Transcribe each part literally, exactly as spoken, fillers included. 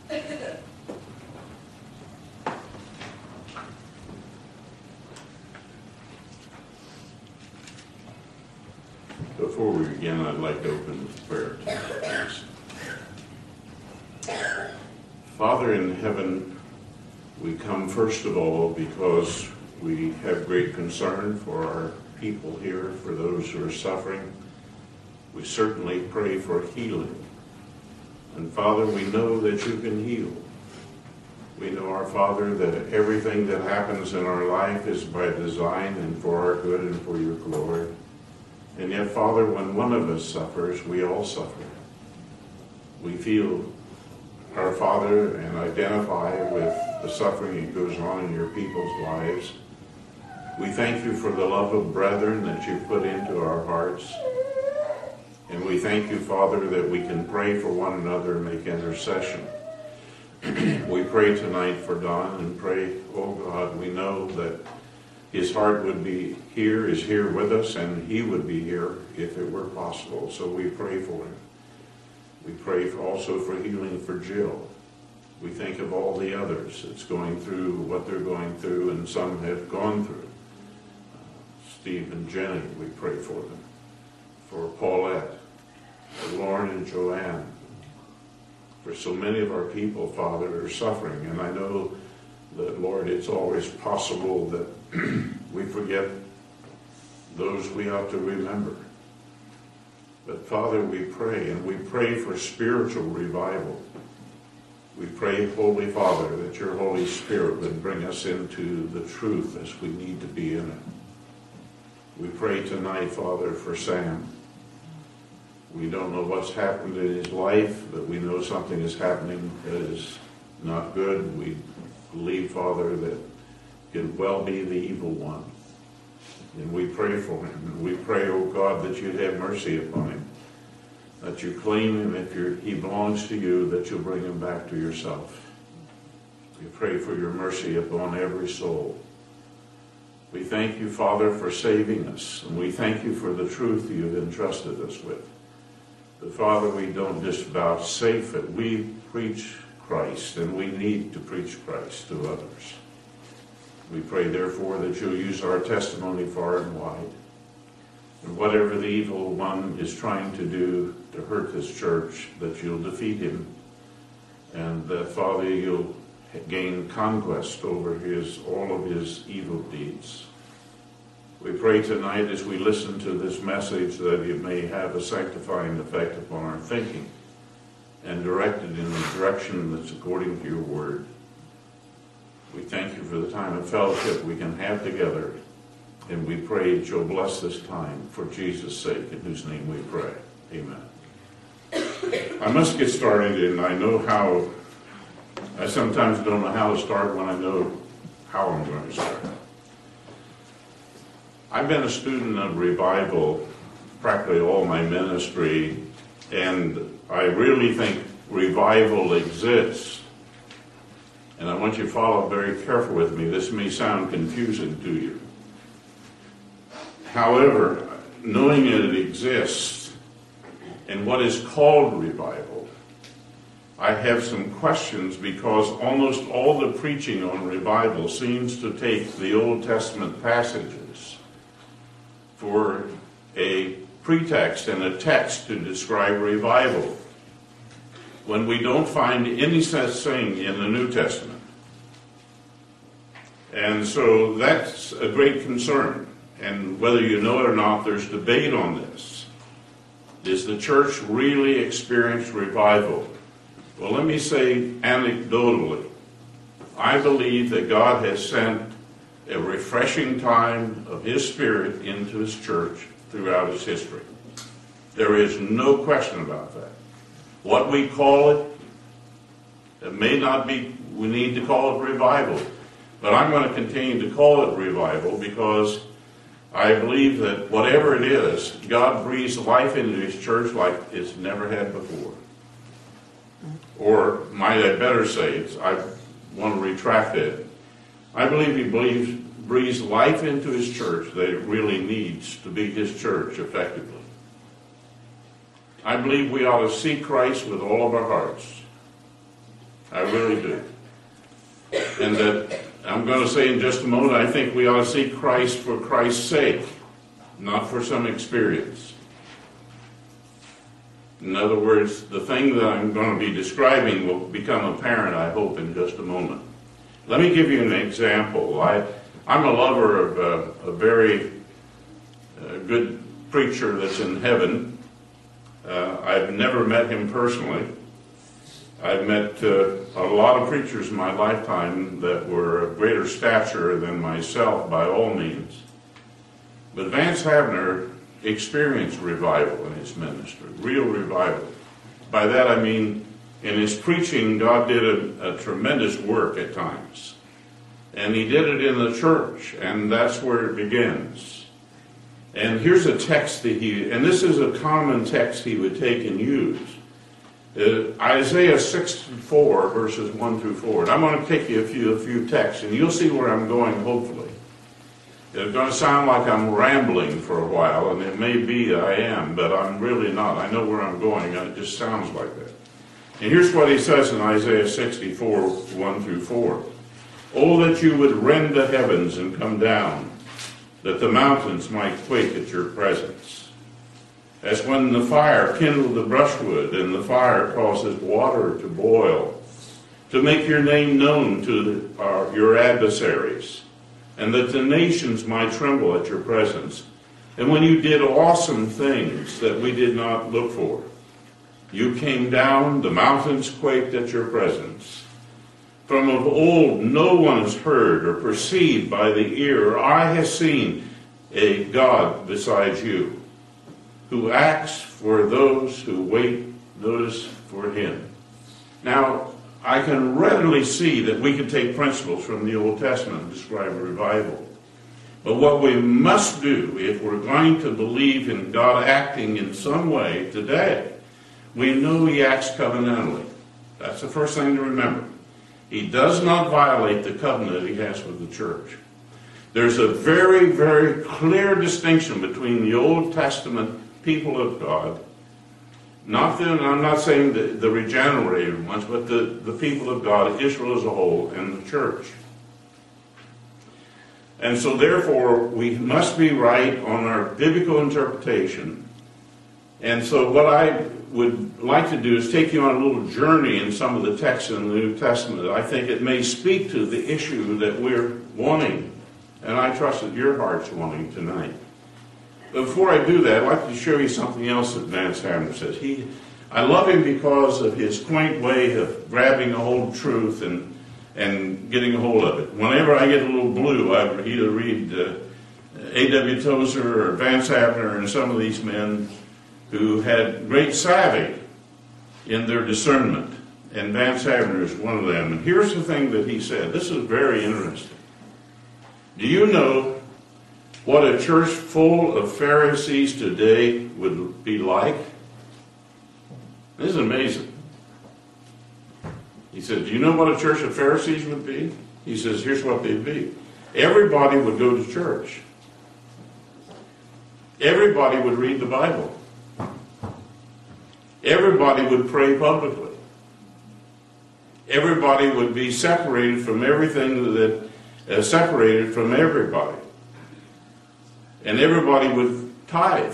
Before we begin, I'd like to open with prayer tonight. Father in heaven, we come first of all because we have great concern for our people here, for those who are suffering. We certainly pray for healing. And Father, we know that you can heal. We know, our Father, that everything that happens in our life is by design and for our good and for your glory. And yet, Father, when one of us suffers, we all suffer. We feel, our Father, and identify with the suffering that goes on in your people's lives. We thank you for the love of brethren that you put into our hearts. And we thank you, Father, that we can pray for one another and make intercession. We pray tonight for Don and pray, oh God, we know that his heart would be here, is here with us, and he would be here if it were possible. So we pray for him. We pray for also for healing for Jill. We think of all the others that's going through what they're going through, and some have gone through. Uh, Steve and Jenny, we pray for them. For Paulette, for Lauren and Joanne, for so many of our people, Father, are suffering. And I know that, Lord, it's always possible that we forget those we ought to remember. But Father, we pray, and we pray for spiritual revival. We pray, Holy Father, that your Holy Spirit would bring us into the truth as we need to be in it. We pray tonight, Father, for Sam. We don't know what's happened in his life, but we know something is happening that is not good. We believe, Father, that could well be the evil one. And we pray for him. And we pray, oh God, that you'd have mercy upon him, that you claim him if you're, he belongs to you, that you'll bring him back to yourself. We pray for your mercy upon every soul. We thank you, Father, for saving us, and we thank you for the truth you've entrusted us with. But Father, we don't just vouchsafe it. We preach Christ, and we need to preach Christ to others. We pray, therefore, that you'll use our testimony far and wide. And whatever the evil one is trying to do to hurt this church, that you'll defeat him. And that, Father, you'll gain conquest over his all of his evil deeds. We pray tonight as we listen to this message that it may have a sanctifying effect upon our thinking and direct it in the direction that's according to your word. We thank you for the time of fellowship we can have together, and we pray that you'll bless this time for Jesus' sake, in whose name we pray. Amen. I must get started, and I know how, I sometimes don't know how to start when I know how I'm going to start. I've been a student of revival practically all my ministry, and I really think revival exists. And I want you to follow very careful with me. This may sound confusing to you. However, knowing that it exists and what is called revival, I have some questions, because almost all the preaching on revival seems to take the Old Testament passages for a pretext and a text to describe revival, when we don't find any such thing in the New Testament. And so that's a great concern. And whether you know it or not, there's debate on this. Does the church really experience revival? Well, let me say anecdotally, I believe that God has sent a refreshing time of his Spirit into his church throughout its history. There is no question about that. What we call it, it may not be, we need to call it revival, but I'm going to continue to call it revival, because I believe that whatever it is, God breathes life into his church like it's never had before. Or might I better say, it's, I want to retract it. I believe he believes, breathes life into his church that it really needs to be his church effectively. I believe we ought to seek Christ with all of our hearts. I really do. And that, I'm going to say in just a moment, I think we ought to seek Christ for Christ's sake, not for some experience. In other words, the thing that I'm going to be describing will become apparent, I hope, in just a moment. Let me give you an example. I, I'm a lover of a, a very uh, good preacher that's in heaven. Uh, I've never met him personally. I've met uh, a lot of preachers in my lifetime that were of greater stature than myself, by all means. But Vance Havner experienced revival in his ministry, real revival. By that I mean, in his preaching, God did a, a tremendous work at times. And he did it in the church, and that's where it begins. And here's a text that he, and this is a common text he would take and use. Uh, Isaiah sixty-four, verses one through four. And I'm going to take you a few, a few texts, and you'll see where I'm going, hopefully. It's going to sound like I'm rambling for a while, and it may be I am, but I'm really not. I know where I'm going, and it just sounds like that. And here's what he says in Isaiah sixty-four, one through four. Oh, that you would rend the heavens and come down, that the mountains might quake at your presence. As when the fire kindled the brushwood, and the fire causes water to boil, to make your name known to the, uh, your adversaries, and that the nations might tremble at your presence. And when you did awesome things that we did not look for, you came down, the mountains quaked at your presence. From of old no one has heard or perceived by the ear or eye has seen a God besides you, who acts for those who wait, notice, for him. Now, I can readily see that we can take principles from the Old Testament and describe revival. But what we must do, if we're going to believe in God acting in some way today, we know he acts covenantally. That's the first thing to remember. He does not violate the covenant he has with the church. There's a very, very clear distinction between the Old Testament people of God, not the, I'm not saying the, the regenerated ones, but the, the people of God, Israel as a whole, and the church. And so therefore, we must be right on our biblical interpretation. And so what I would like to do is take you on a little journey in some of the texts in the New Testament. I think it may speak to the issue that we're wanting, and I trust that your heart's wanting tonight. But before I do that, I'd like to show you something else that Vance Havner says. He, I love him because of his quaint way of grabbing a hold of truth and, and getting a hold of it. Whenever I get a little blue, I either read uh, A W Tozer or Vance Havner and some of these men who had great savvy in their discernment. And Vance Havner is one of them. And here's the thing that he said. This is very interesting. Do you know what a church full of Pharisees today would be like? This is amazing. He said, do you know what a church of Pharisees would be? He says, here's what they'd be. Everybody would go to church. Everybody would read the Bible. Everybody would pray publicly. Everybody would be separated from everything that uh, separated from everybody. And everybody would tithe.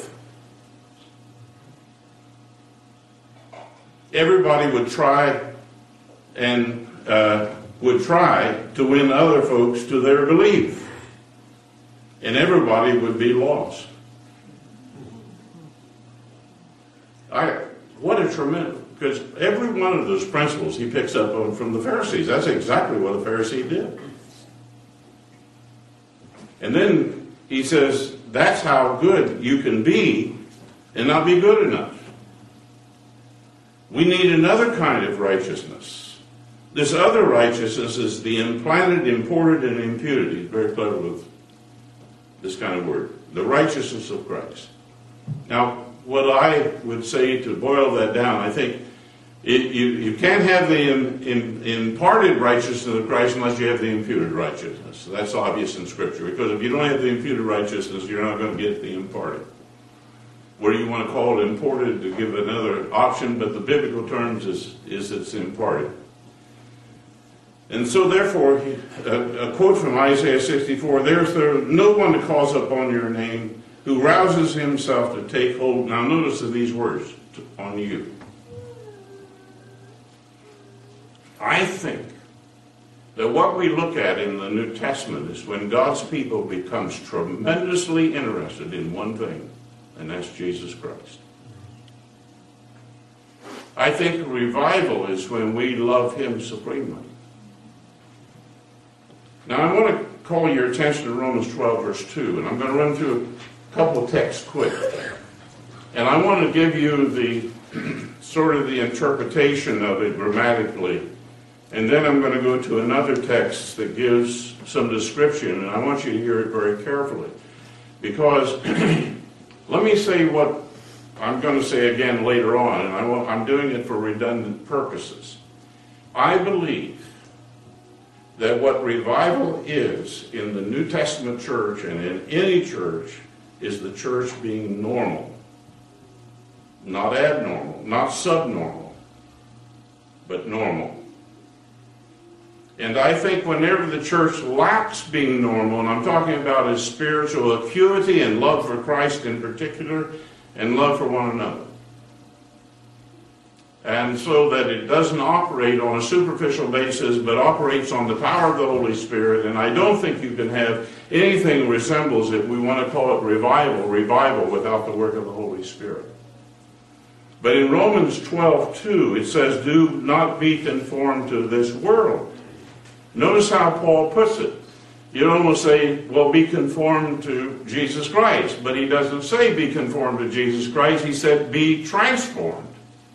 Everybody would try and uh, would try to win other folks to their belief. And everybody would be lost. I, what a tremendous, because every one of those principles he picks up on from the Pharisees. That's exactly what a Pharisee did. And then he says, that's how good you can be and not be good enough. We need another kind of righteousness. This other righteousness is the implanted, imported, and imputed. He's very clever with this kind of word. The righteousness of Christ. Now, what I would say to boil that down, I think it, you, you can't have the in, in, imparted righteousness of Christ unless you have the imputed righteousness. That's obvious in Scripture, because if you don't have the imputed righteousness, you're not going to get the imparted. Whether you want to call it imported to give another option, but the biblical terms is, is it's imparted. And so therefore, a, a quote from Isaiah sixty-four, there's there no one that calls upon your name, who rouses himself to take hold. Now notice these words, to, on you. I think that what we look at in the New Testament is when God's people becomes tremendously interested in one thing, and that's Jesus Christ. I think revival is when we love him supremely. Now I want to call your attention to Romans twelve verse two, and I'm going to run through a couple of texts quick. And I want to give you the sort of the interpretation of it grammatically. And then I'm going to go to another text that gives some description, and I want you to hear it very carefully. Because let me say what I'm going to say again later on, and I will, I'm doing it for redundant purposes. I believe that what revival is in the New Testament church and in any church is the church being normal. Not abnormal, not subnormal, but normal. And I think whenever the church lacks being normal, and I'm talking about its spiritual acuity and love for Christ in particular, and love for one another. And so that it doesn't operate on a superficial basis, but operates on the power of the Holy Spirit. And I don't think you can have anything that resembles it, we want to call it revival, revival without the work of the Holy Spirit. But in Romans twelve two, it says, do not be conformed to this world. Notice how Paul puts it. You'd almost say, well, be conformed to Jesus Christ. But he doesn't say be conformed to Jesus Christ. He said be transformed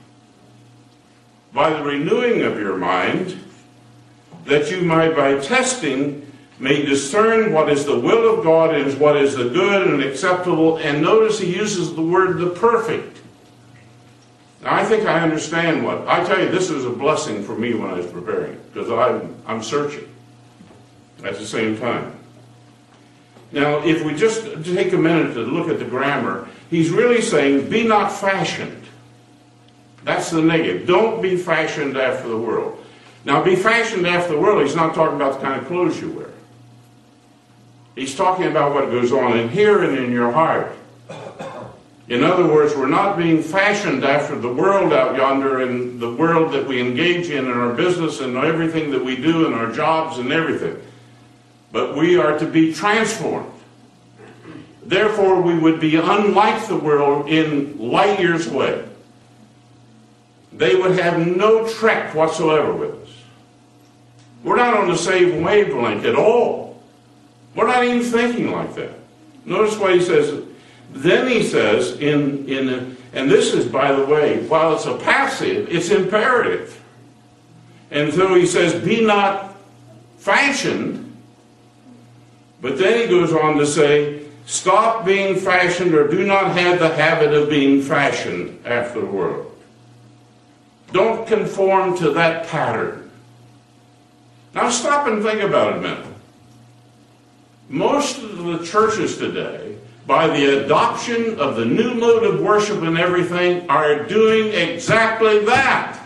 by the renewing of your mind, that you might by testing may discern what is the will of God and what is the good and acceptable. And notice he uses the word the perfect. Now, I think I understand what, I tell you, this is a blessing for me when I was preparing it, because I'm, I'm searching at the same time. Now, if we just take a minute to look at the grammar, he's really saying, be not fashioned. That's the negative. Don't be fashioned after the world. Now, be fashioned after the world, he's not talking about the kind of clothes you wear. He's talking about what goes on in here and in your heart. In other words, we're not being fashioned after the world out yonder and the world that we engage in in our business and everything that we do in our jobs and everything. But we are to be transformed. Therefore, we would be unlike the world in light years way. They would have no trek whatsoever with us. We're not on the same wavelength at all. We're not even thinking like that. Notice what he says. Then he says, in, in a, and this is, by the way, while it's a passive, it's imperative. And so he says, be not fashioned. But then he goes on to say, stop being fashioned, or do not have the habit of being fashioned after the world. Don't conform to that pattern. Now stop and think about it a minute. Most of the churches today, by the adoption of the new mode of worship and everything, are doing exactly that.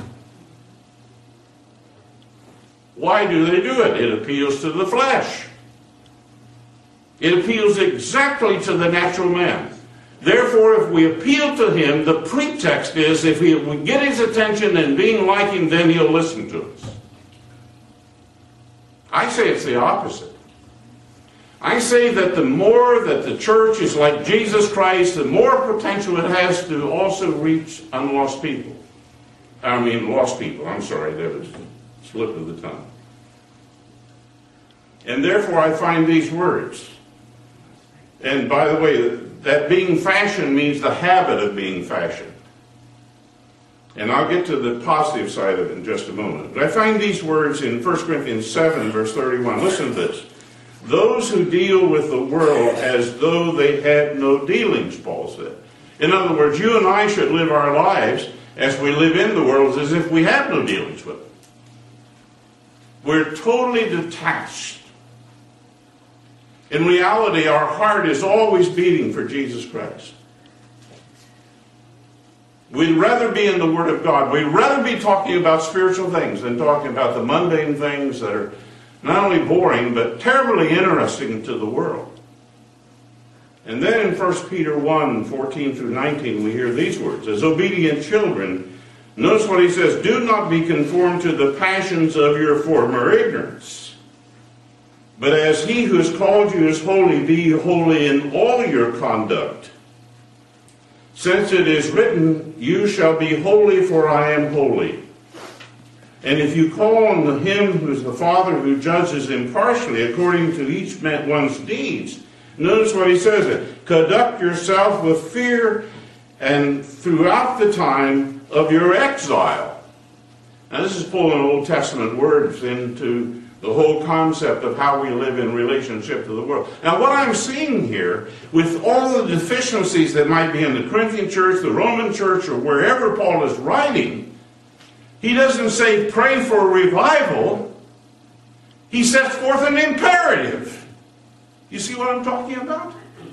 Why do they do it? It appeals to the flesh. It appeals exactly to the natural man. Therefore, if we appeal to him, the pretext is if we get his attention and being like him, then he'll listen to us. I say it's the opposite. I say that the more that the church is like Jesus Christ, the more potential it has to also reach unlost people. I mean, lost people. I'm sorry, that was a slip of the tongue. And therefore, I find these words. And by the way, that being fashioned means the habit of being fashioned. And I'll get to the positive side of it in just a moment. But I find these words in First Corinthians seven, verse thirty-one. Listen to this. Those who deal with the world as though they had no dealings, Paul said. In other words, you and I should live our lives as we live in the world as if we have no dealings with it. We're totally detached. In reality, our heart is always beating for Jesus Christ. We'd rather be in the Word of God. We'd rather be talking about spiritual things than talking about the mundane things that are not only boring, but terribly interesting to the world. And then in First Peter one, fourteen through nineteen, we hear these words. As obedient children, notice what he says, do not be conformed to the passions of your former ignorance. But as he who has called you is holy, be holy in all your conduct. Since it is written, you shall be holy, for I am holy. And if you call on him who is the Father who judges impartially according to each one's deeds, notice what he says, conduct yourself with fear and throughout the time of your exile. Now this is pulling Old Testament words into the whole concept of how we live in relationship to the world. Now what I'm seeing here, with all the deficiencies that might be in the Corinthian church, the Roman church, or wherever Paul is writing, he doesn't say pray for revival. He sets forth an imperative. You see what I'm talking about?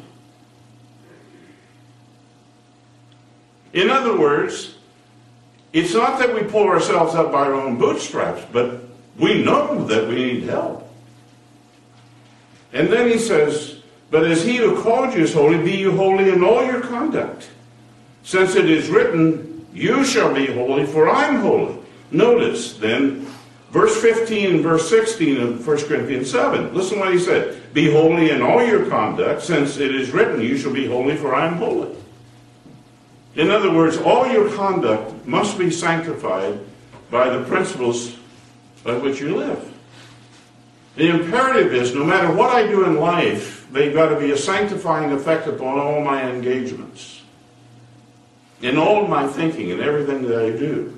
In other words, it's not that we pull ourselves up by our own bootstraps, but we know that we need help. And then he says, but as he who called you is holy, be you holy in all your conduct. Since it is written, you shall be holy, for I'm holy. Notice then, verse fifteen and verse sixteen of First Corinthians seven. Listen what he said. Be holy in all your conduct, since it is written, you shall be holy, for I am holy. In other words, all your conduct must be sanctified by the principles by which you live. The imperative is, no matter what I do in life, they've got to be a sanctifying effect upon all my engagements, in all my thinking and everything that I do.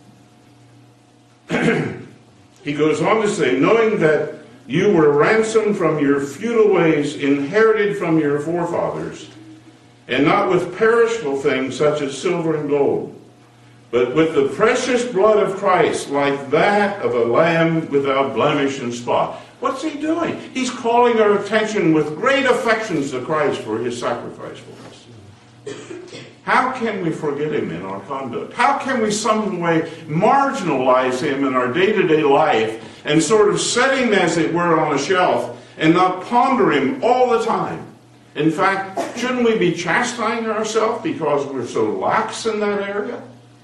He goes on to say, knowing that you were ransomed from your futile ways, inherited from your forefathers, and not with perishable things such as silver and gold, but with the precious blood of Christ, like that of a lamb without blemish and spot. What's he doing? He's calling our attention with great affections to Christ for his sacrifice for us. How can we forget him in our conduct? How can we some way marginalize him in our day-to-day life and sort of set him, as it were, on a shelf and not ponder him all the time? In fact, shouldn't we be chastising ourselves because we're so lax in that area?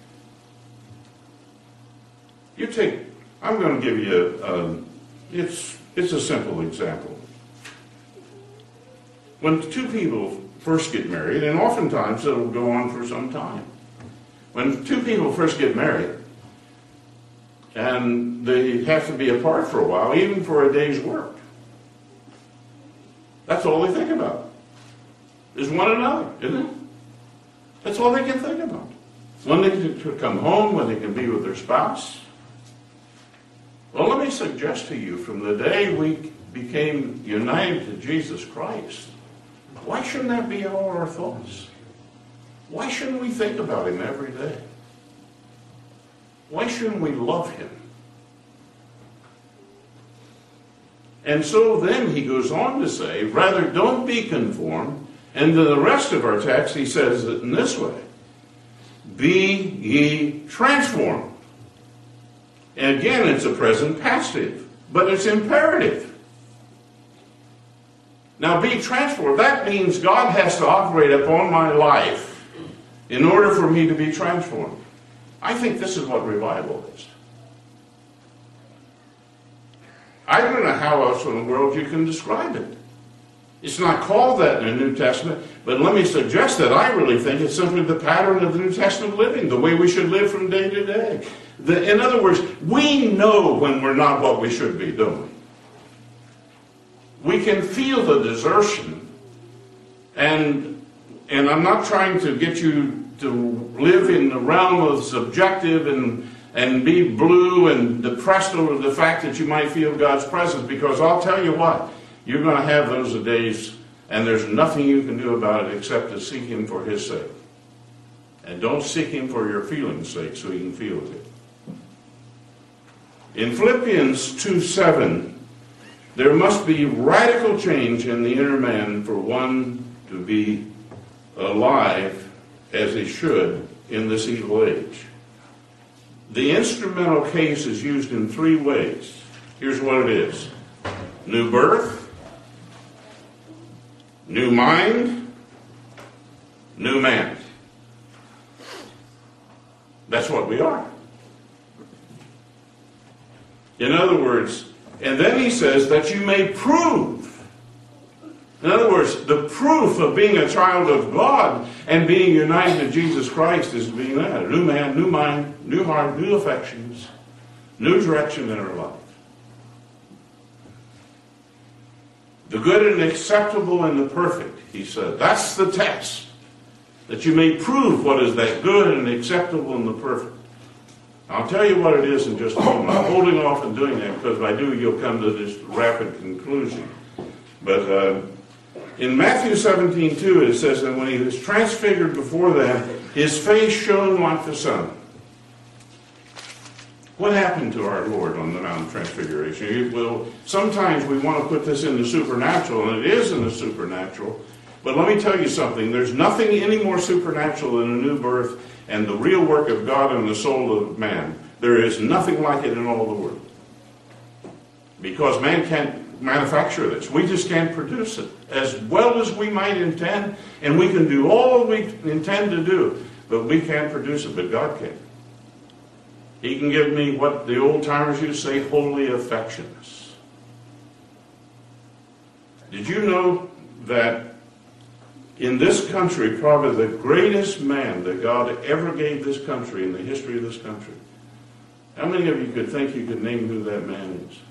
You take, I'm going to give you, a, um, it's, it's a simple example. When two people first get married, and oftentimes it'll go on for some time. When two people first get married, and they have to be apart for a while, even for a day's work, that's all they think about, is one another, isn't it? That's all they can think about. When they can come home, when they can be with their spouse. Well, let me suggest to you, from the day we became united to Jesus Christ, why shouldn't that be all our thoughts? Why shouldn't we think about him every day? Why shouldn't we love him? And so then he goes on to say, rather don't be conformed. And to the rest of our text, he says it in this way, be ye transformed. And again, it's a present passive, but it's imperative. Now, be transformed, that means God has to operate upon my life in order for me to be transformed. I think this is what revival is. I don't know how else in the world you can describe it. It's not called that in the New Testament, but let me suggest that I really think it's simply the pattern of the New Testament living, the way we should live from day to day. The, in other words, we know when we're not what we should be, don't we? We can feel the desertion, and, and I'm not trying to get you to live in the realm of subjective and, and be blue and depressed over the fact that you might feel God's presence, because I'll tell you what, you're going to have those days, and there's nothing you can do about it except to seek him for his sake. And don't seek him for your feelings' sake so you can feel it. In Philippians two seven, there must be radical change in the inner man for one to be alive as he should in this evil age. The instrumental case is used in three ways. Here's what it is: new birth, new mind, new man. That's what we are. In other words, and then he says that you may prove. In other words, the proof of being a child of God and being united to Jesus Christ is being that. A new man, new mind, new heart, new affections, new direction in our life. The good and acceptable and the perfect, he said. That's the test. That you may prove what is that good and acceptable and the perfect. I'll tell you what it is in just a moment. I'm holding off on doing that because if I do, you'll come to this rapid conclusion. But uh, in Matthew seventeen two, it says that when he was transfigured before them, his face shone like the sun. What happened to our Lord on the Mount of Transfiguration? Well, sometimes we want to put this in the supernatural, and it is in the supernatural. But let me tell you something. There's nothing any more supernatural than a new birth and the real work of God in the soul of man. There is nothing like it in all the world. Because man can't manufacture this. We just can't produce it as well as we might intend, and we can do all we intend to do, but we can't produce it, but God can. He can give me what the old timers used to say, holy affections. Did you know that in this country, probably the greatest man that God ever gave this country in the history of this country? How many of you could think you could name who that man is?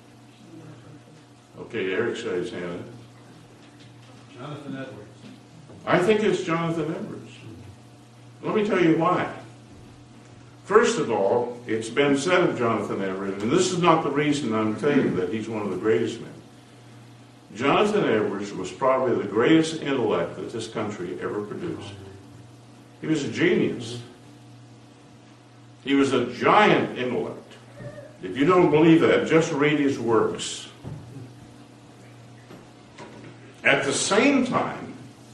Okay, Eric shot his hand. Jonathan Edwards. I think it's Jonathan Edwards. Let me tell you why. First of all, it's been said of Jonathan Edwards, and this is not the reason I'm telling you that he's one of the greatest men. Jonathan Edwards was probably the greatest intellect that this country ever produced. He was a genius. He was a giant intellect. If you don't believe that, just read his works. At the same time,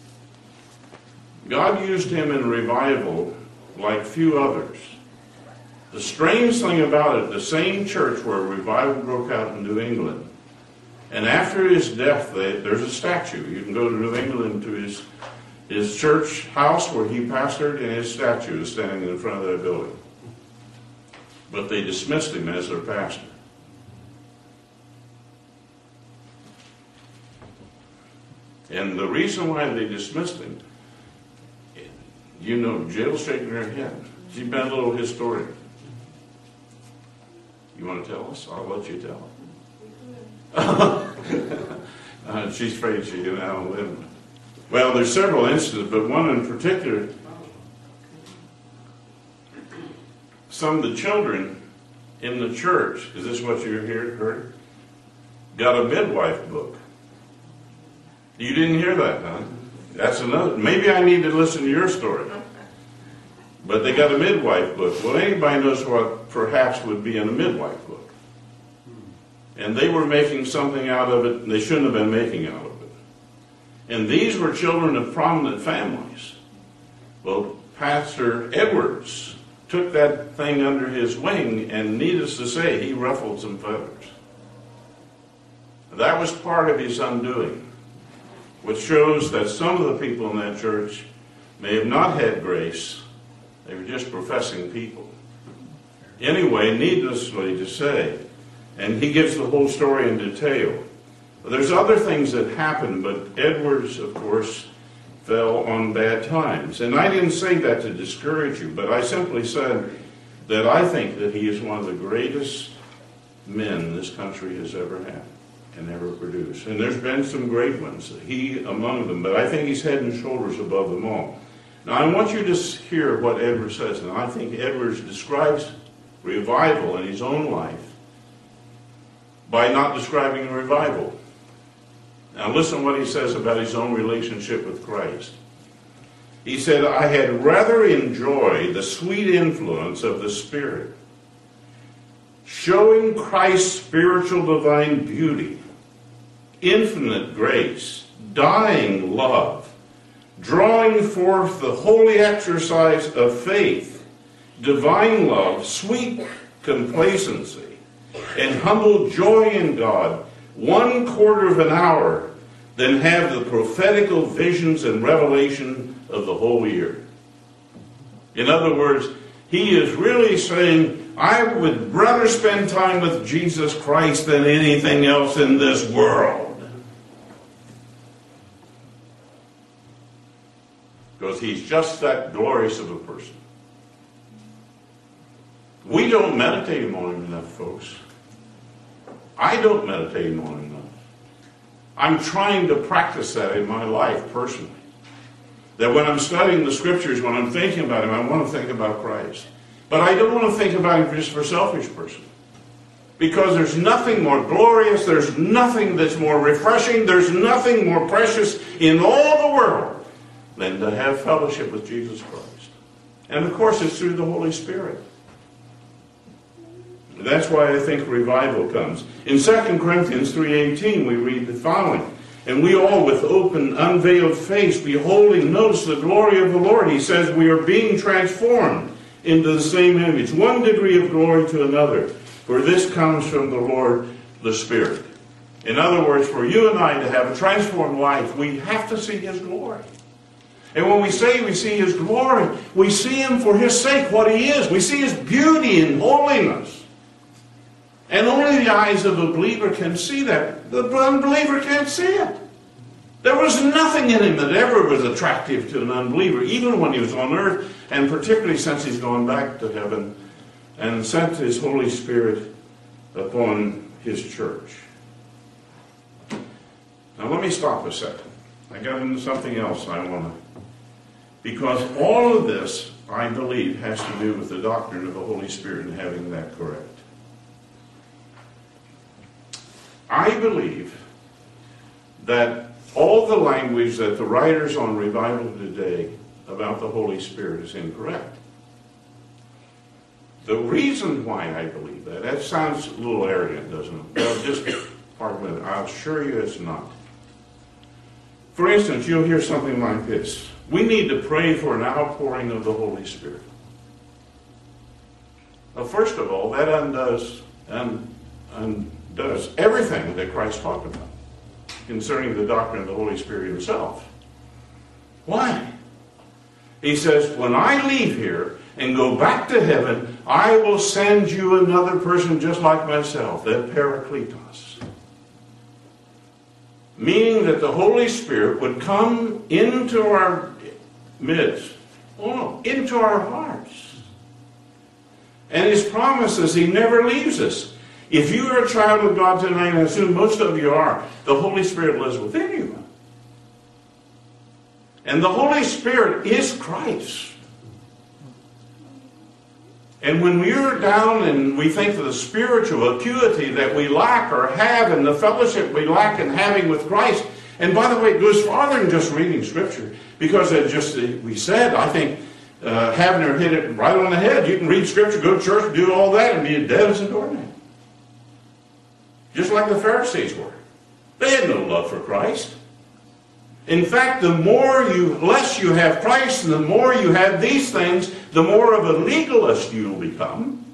God used him in revival like few others. The strange thing about it, the same church where revival broke out in New England, and after his death, they, there's a statue. You can go to New England to his, his church house where he pastored, and his statue is standing in front of that building. But they dismissed him as their pastor. And the reason why they dismissed him, you know, Jill's shaking her head. She's been a little historian. You want to tell us? I'll let you tell. uh, she's afraid she can outlive me. Well, there's several instances, but one in particular. Some of the children in the church, is this what you heard? Got a midwife book. You didn't hear that, huh? That's another. Maybe I need to listen to your story. But they got a midwife book. Well, anybody knows what perhaps would be in a midwife book. And they were making something out of it they shouldn't have been making out of it. And these were children of prominent families. Well, Pastor Edwards took that thing under his wing, and needless to say, he ruffled some feathers. That was part of his undoing, which shows that some of the people in that church may have not had grace. They were just professing people. Anyway, needlessly to say, and he gives the whole story in detail. There's other things that happened, but Edwards, of course, fell on bad times. And I didn't say that to discourage you, but I simply said that I think that he is one of the greatest men this country has ever had and ever produced. And there's been some great ones, he among them, but I think he's head and shoulders above them all. Now, I want you to hear what Edwards says, and I think Edwards describes revival in his own life by not describing revival. Now, listen what he says about his own relationship with Christ. He said, I had rather enjoy the sweet influence of the Spirit, showing Christ's spiritual divine beauty, infinite grace, dying love, drawing forth the holy exercise of faith, divine love, sweet complacency, and humble joy in God, one quarter of an hour, than have the prophetical visions and revelation of the whole year. In other words, he is really saying, I would rather spend time with Jesus Christ than anything else in this world. Because he's just that glorious of a person. We don't meditate on him enough, folks. I don't meditate on him enough. I'm trying to practice that in my life personally. That when I'm studying the scriptures, when I'm thinking about him, I want to think about Christ. But I don't want to think about him just for a selfish person. Because there's nothing more glorious, there's nothing that's more refreshing, there's nothing more precious in all the world than to have fellowship with Jesus Christ. And of course it's through the Holy Spirit. That's why I think revival comes. In Second Corinthians three eighteen we read the following. And we all with open, unveiled face, beholding, notice the glory of the Lord. He says we are being transformed into the same image. One degree of glory to another. For this comes from the Lord, the Spirit. In other words, for you and I to have a transformed life, we have to see his glory. And when we say we see his glory, we see him for his sake, what he is. We see his beauty and holiness. And only the eyes of a believer can see that. The unbeliever can't see it. There was nothing in him that ever was attractive to an unbeliever, even when he was on earth, and particularly since he's gone back to heaven and sent his Holy Spirit upon his church. Now let me stop a second. I got into something else I want to... Because all of this, I believe, has to do with the doctrine of the Holy Spirit and having that correct. I believe that all the language that the writers on revival today about the Holy Spirit is incorrect. The reason why I believe that, that sounds a little arrogant, doesn't it? Well, just pardon me, I'll assure you it's not. For instance, you'll hear something like this. We need to pray for an outpouring of the Holy Spirit. Well, first of all, that undoes, un, undoes everything that Christ talked about concerning the doctrine of the Holy Spirit himself. Why? He says, when I leave here and go back to heaven, I will send you another person just like myself, that Parakletos. Meaning that the Holy Spirit would come into our midst, oh no, into our hearts. And his promise is he never leaves us. If you are a child of God tonight, and I assume most of you are, the Holy Spirit lives within you. And the Holy Spirit is Christ. And when we're down and we think of the spiritual acuity that we lack or have and the fellowship we lack in having with Christ, and by the way, it goes farther than just reading Scripture, because it just, we said, I think, uh, Havner hit it right on the head. You can read Scripture, go to church, do all that, and be dead as a doornail. Just like the Pharisees were. They had no love for Christ. In fact, the more you, less you have Christ, and the more you have these things, the more of a legalist you'll become.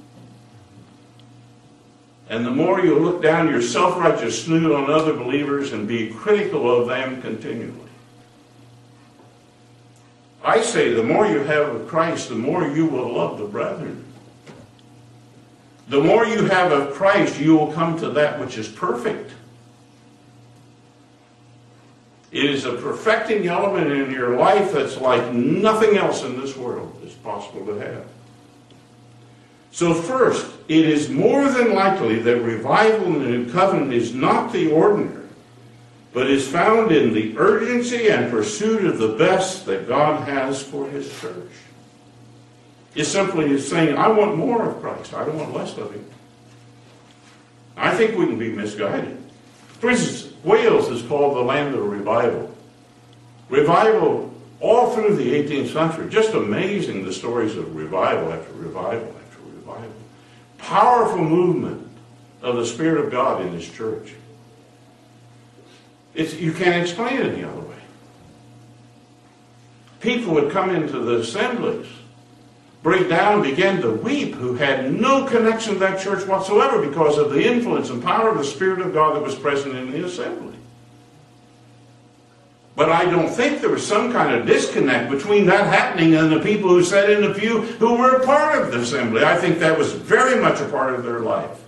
And the more you'll look down your self-righteous snoot on other believers and be critical of them continually. I say the more you have of Christ, the more you will love the brethren. The more you have of Christ, you will come to that which is perfect. It is a perfecting element in your life that's like nothing else in this world is possible to have. So first, it is more than likely that revival in the New Covenant is not the ordinary, but is found in the urgency and pursuit of the best that God has for his church. It simply is saying, I want more of Christ. I don't want less of him. I think we can be misguided. For instance, Wales is called the land of revival. Revival all through the eighteenth century. Just amazing, the stories of revival after revival after revival. Powerful movement of the Spirit of God in his church. It's, you can't explain it any other way. People would come into the assemblies, break down and begin to weep, who had no connection to that church whatsoever because of the influence and power of the Spirit of God that was present in the assembly. But I don't think there was some kind of disconnect between that happening and the people who sat in the pew who were a part of the assembly. I think that was very much a part of their life.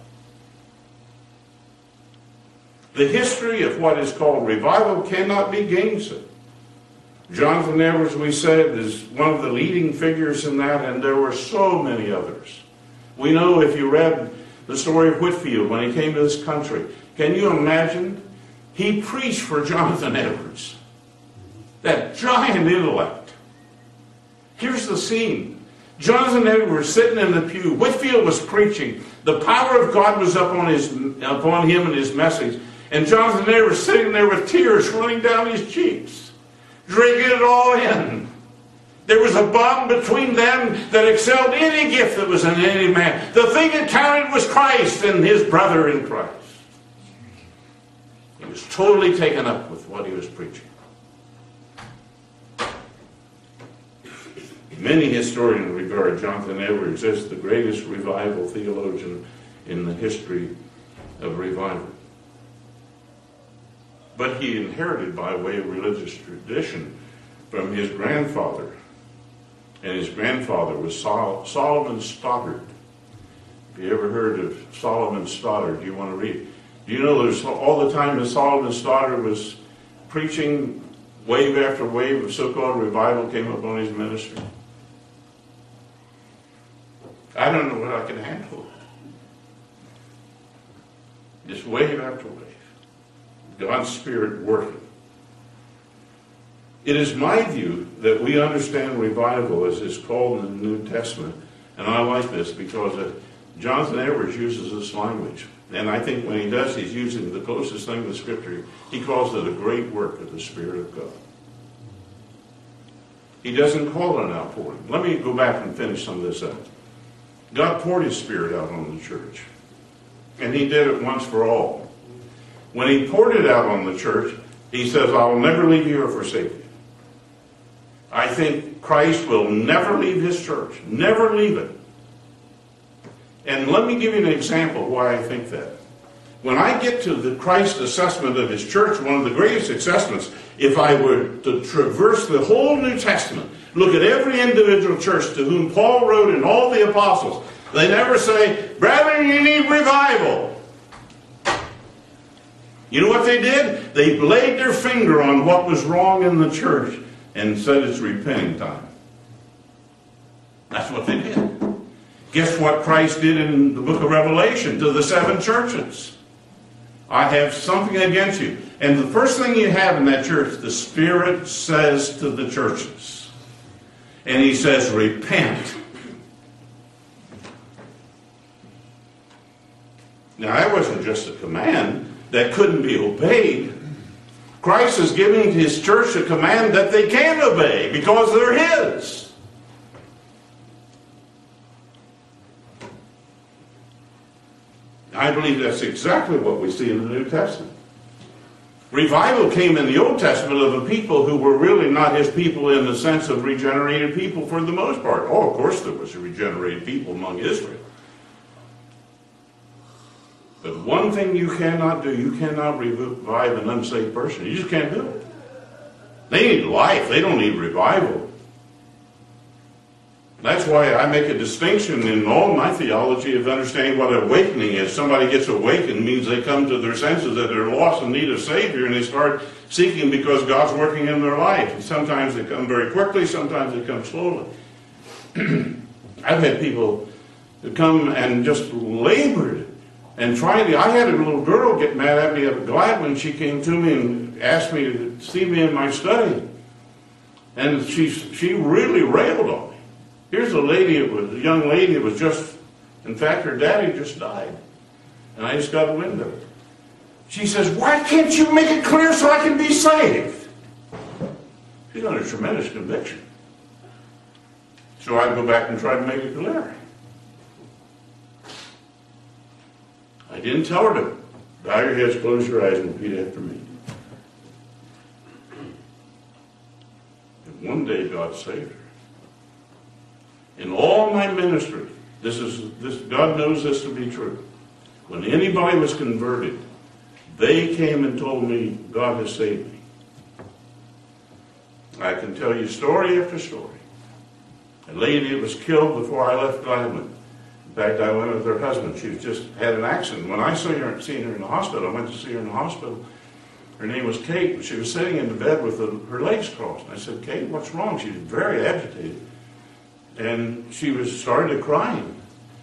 The history of what is called revival cannot be gainsaid. Jonathan Edwards, we said, is one of the leading figures in that, and there were so many others. We know, if you read the story of Whitefield when he came to this country, can you imagine? He preached for Jonathan Edwards. That giant intellect. Here's the scene. Jonathan Edwards was sitting in the pew. Whitefield was preaching. The power of God was upon, his, upon him and his message. And Jonathan Edwards was sitting there with tears running down his cheeks, drinking it all in. There was a bond between them that excelled any gift that was in any man. The thing that counted was Christ and his brother in Christ. He was totally taken up with what he was preaching. Many historians regard Jonathan Edwards as the greatest revival theologian in the history of revival. But he inherited, by way of religious tradition, from his grandfather. And his grandfather was Sol- Solomon Stoddard. Have you ever heard of Solomon Stoddard? Do you want to read? Do you know there's all the time that Solomon Stoddard was preaching, wave after wave of so-called revival came upon his ministry? I don't know what I can handle. Just wave after wave. God's Spirit working. It is my view that we understand revival as it's called in the New Testament. And I like this because uh, Jonathan Edwards uses this language. And I think when he does, he's using the closest thing to Scripture. He calls it a great work of the Spirit of God. He doesn't call it an outpouring. Let me go back and finish some of this up. God poured his Spirit out on the church. And he did it once for all. When he poured it out on the church, he says, I will never leave you or forsake you. I think Christ will never leave his church. Never leave it. And let me give you an example of why I think that. When I get to the Christ assessment of his church, one of the greatest assessments, if I were to traverse the whole New Testament, look at every individual church to whom Paul wrote and all the apostles, they never say, brethren, you need revival. You know what they did? They laid their finger on what was wrong in the church and said it's repenting time. That's what they did. Guess what Christ did in the book of Revelation to the seven churches? I have something against you. And the first thing you have in that church, the Spirit says to the churches. And he says, repent. Now, that wasn't just a command that couldn't be obeyed. Christ is giving his church a command that they can obey because they're his. I believe that's exactly what we see in the New Testament. Revival came in the Old Testament of a people who were really not his people in the sense of regenerated people for the most part. Oh, of course there was a regenerated people among Israel. But one thing you cannot do, you cannot revive an unsaved person. You just can't do it. They need life. They don't need revival. That's why I make a distinction in all my theology of understanding what awakening is. Somebody gets awakened means they come to their senses that they're lost and need a Savior, and they start seeking because God's working in their life. And sometimes they come very quickly, sometimes they come slowly. I've had people that come and just labored and tried to. I had a little girl get mad at me at Glad when she came to me and asked me to see me in my study. And she, she really railed on me. Here's a lady, it was a young lady, it was just, in fact, her daddy just died. And I just got a wind of it. She says, why can't you make it clear so I can be saved? She's under tremendous conviction. So I go back and try to make it clear. I didn't tell her to bow your heads, close your eyes, and repeat after me. one day God saved her. In all my ministry, this is this God knows this to be true. When anybody was converted, they came and told me, God has saved me. I can tell you story after story. A lady was killed before I left Gladwin. In fact, I went with her husband. She was just had an accident. When I saw her, seen her in the hospital, I went to see her in the hospital. Her name was Kate, and she was sitting in the bed with the, her legs crossed. And I said, Kate, what's wrong? She was very agitated. And she was started crying.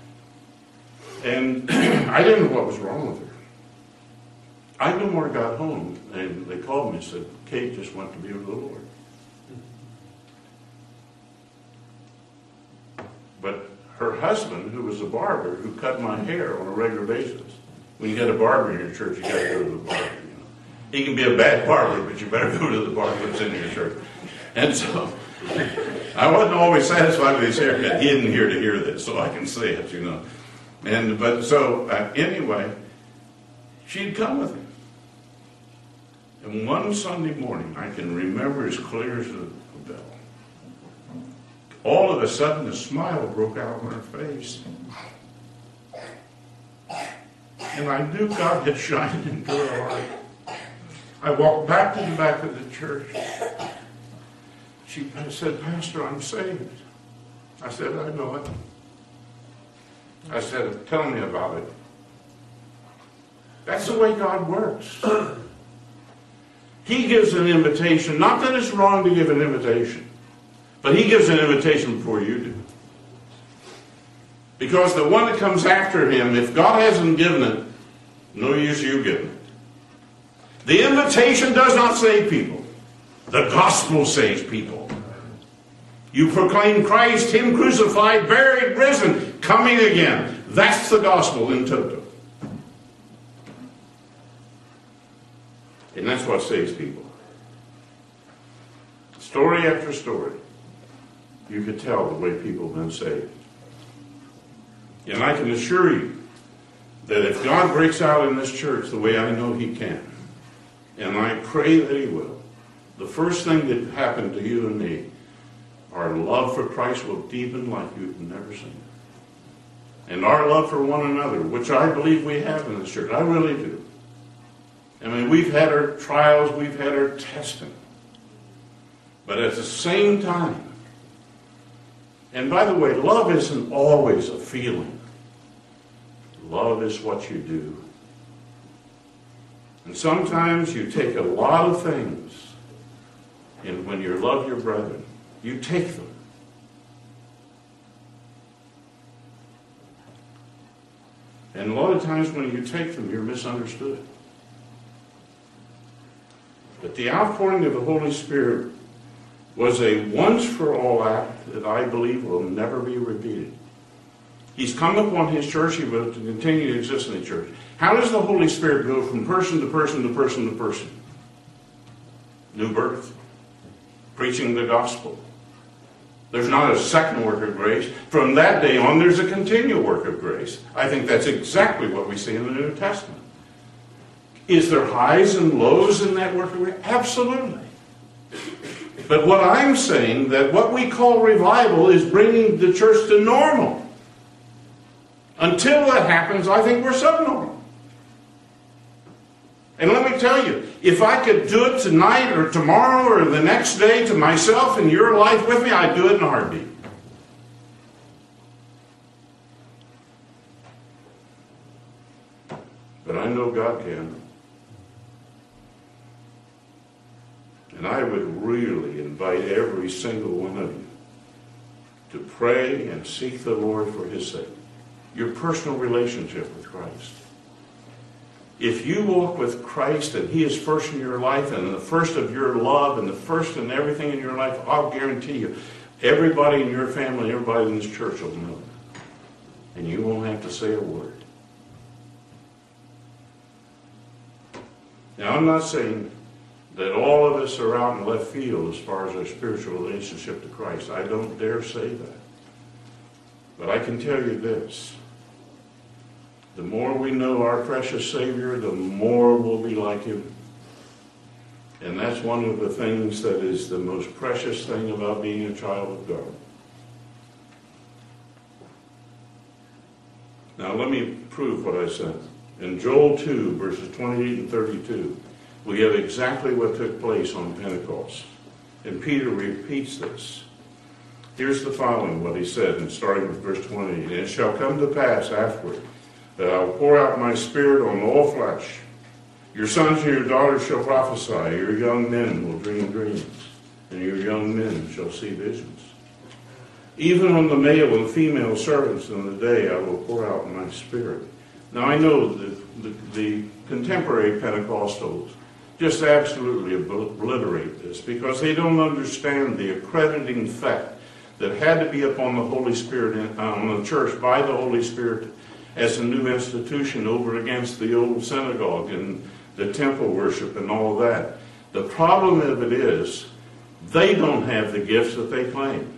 And I didn't know what was wrong with her. I no more got home, and they called me and said, Kate just went to be with the Lord. But her husband, who was a barber, who cut my hair on a regular basis. When you get a barber in your church, you got to go to the barber. You know, he can be a bad barber, but you better go to the barber that's in your church. And so I wasn't always satisfied with his haircut. He isn't here to hear this, so I can say it, you know. And but so uh, anyway, she'd come with him. And one Sunday morning, I can remember as clear as a bell. All of a sudden, a smile broke out on her face. And I knew God had shined into her heart. I walked back to the back of the church. She said, Pastor, I'm saved. I said, I know it. I said, tell me about it. That's the way God works. He gives an invitation. Not that it's wrong to give an invitation. But he gives an invitation before you do. Because the one that comes after him, if God hasn't given it, no use you giving it. The invitation does not save people. The gospel saves people. You proclaim Christ, him crucified, buried, risen, coming again. That's the gospel in toto. And that's what saves people. Story after story. You could tell the way people have been saved. And I can assure you that if God breaks out in this church the way I know he can, and I pray that he will, the first thing that happened to you and me, our love for Christ will deepen like you've never seen. And our love for one another, which I believe we have in this church. I really do. I mean, we've had our trials, we've had our testing. But at the same time, and by the way, love isn't always a feeling. Love is what you do. And sometimes you take a lot of things, and when you love your brethren, you take them. And a lot of times when you take them, you're misunderstood. But the outpouring of the Holy Spirit was a once-for-all act that I believe will never be repeated. He's come upon his church. He will continue to exist in the church. How does the Holy Spirit go from person to person to person to person? New birth. Preaching the gospel. There's not a second work of grace. From that day on, there's a continual work of grace. I think that's exactly what we see in the New Testament. Is there highs and lows in that work of grace? Absolutely. But what I'm saying, that what we call revival is bringing the church to normal. Until that happens, I think we're subnormal. And let me tell you, if I could do it tonight or tomorrow or the next day to myself and your life with me, I'd do it in a heartbeat. But I know God can. And I would really invite every single one of you to pray and seek the Lord for his sake. Your personal relationship with Christ. If you walk with Christ and he is first in your life and the first of your love and the first in everything in your life, I'll guarantee you, everybody in your family, everybody in this church will know it. And you won't have to say a word. Now, I'm not saying that all of us are out in left field as far as our spiritual relationship to Christ. I don't dare say that. But I can tell you this. The more we know our precious Savior, the more we'll be like him. And that's one of the things that is the most precious thing about being a child of God. Now let me prove what I said. In Joel two, verses twenty-eight and thirty-two, we have exactly what took place on Pentecost. And Peter repeats this. Here's the following, what he said, and starting with verse twenty-eight. And it shall come to pass afterward that I will pour out my spirit on all flesh. Your sons and your daughters shall prophesy, your young men will dream dreams, and your young men shall see visions. Even on the male and female servants in the day I will pour out my spirit. Now I know that the, the contemporary Pentecostals just absolutely obliterate this because they don't understand the accrediting fact that had to be upon the Holy Spirit, in, on the church by the Holy Spirit as a new institution over against the old synagogue and the temple worship and all of that. The problem of it is they don't have the gifts that they claim.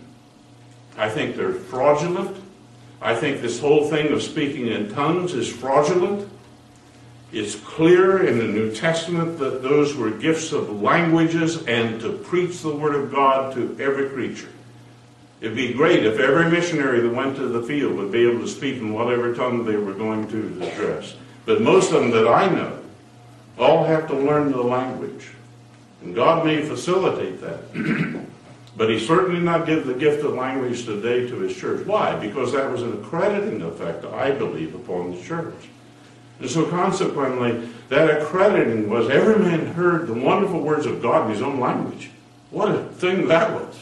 I think they're fraudulent. I think this whole thing of speaking in tongues is fraudulent. It's clear in the New Testament that those were gifts of languages and to preach the Word of God to every creature. It'd be great if every missionary that went to the field would be able to speak in whatever tongue they were going to address. But most of them that I know all have to learn the language. And God may facilitate that. But He certainly not give the gift of language today to His church. Why? Because that was an accrediting effect, I believe, upon the church. And so consequently, that accrediting was every man heard the wonderful words of God in his own language. What a thing that was.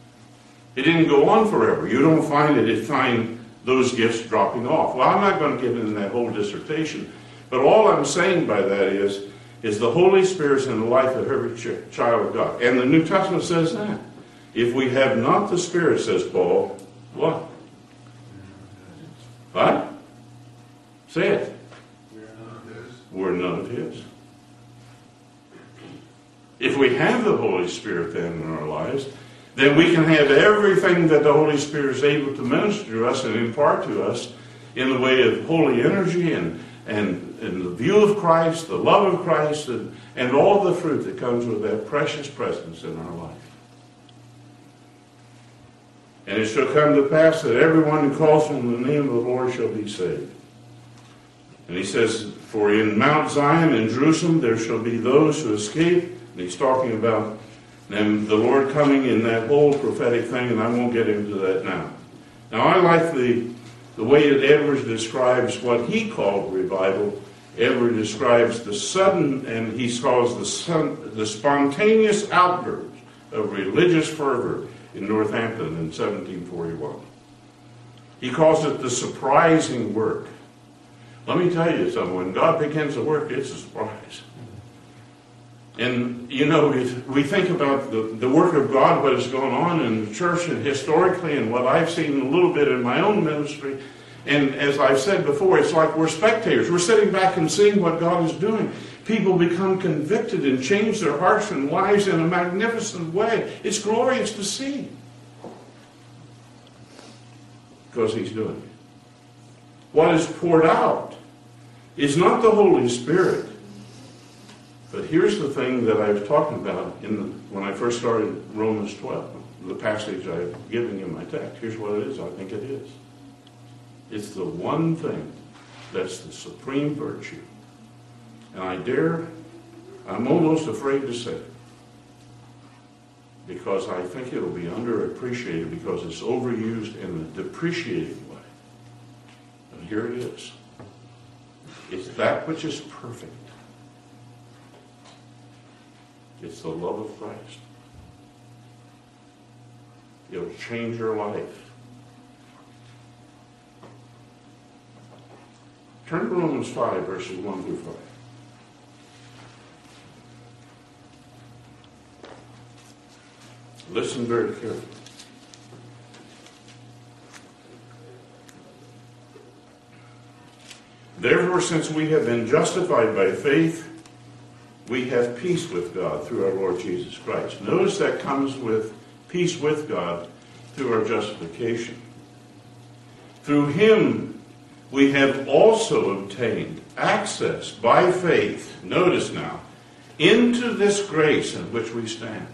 It didn't go on forever. You don't find it, it find those gifts dropping off. Well, I'm not going to get into that whole dissertation. But all I'm saying by that is, is the Holy Spirit's in the life of every ch- child of God. And the New Testament says that. If we have not the Spirit, says Paul, what? What? Say it. We are none of His. We're none of His. If we have the Holy Spirit then in our lives, then we can have everything that the Holy Spirit is able to minister to us and impart to us in the way of holy energy and, and, and the view of Christ, the love of Christ, and, and all the fruit that comes with that precious presence in our life. And it shall come to pass that everyone who calls on the name of the Lord shall be saved. And he says, for in Mount Zion and Jerusalem there shall be those who escape. And he's talking about them, the Lord coming in that whole prophetic thing, and I won't get into that now. Now I like the, the way that Edwards describes what he called revival. Edwards describes the sudden, and he calls the, sun, the spontaneous outburst of religious fervor in Northampton in seventeen forty-one. He calls it the surprising work. Let me tell you something, when God begins to work, it's a surprise. And, you know, we think about the, the work of God, what is going on in the church and historically and what I've seen a little bit in my own ministry. And as I've said before, it's like we're spectators. We're sitting back and seeing what God is doing. People become convicted and change their hearts and lives in a magnificent way. It's glorious to see. Because He's doing it. What is poured out is not the Holy Spirit. But here's the thing that I was talking about in the, when I first started Romans twelve, the passage I've given you in my text. Here's what it is. I think it is. It's the one thing that's the supreme virtue. And I dare, I'm almost afraid to say it. Because I think it'll be underappreciated because it's overused in a depreciating way. And here it is. It's that which is perfect. It's the love of Christ. It'll change your life. Turn to Romans five, verses one through five. Listen very carefully. Therefore, since we have been justified by faith, we have peace with God through our Lord Jesus Christ. Notice that comes with peace with God through our justification. Through Him, we have also obtained access by faith, notice now, into this grace in which we stand.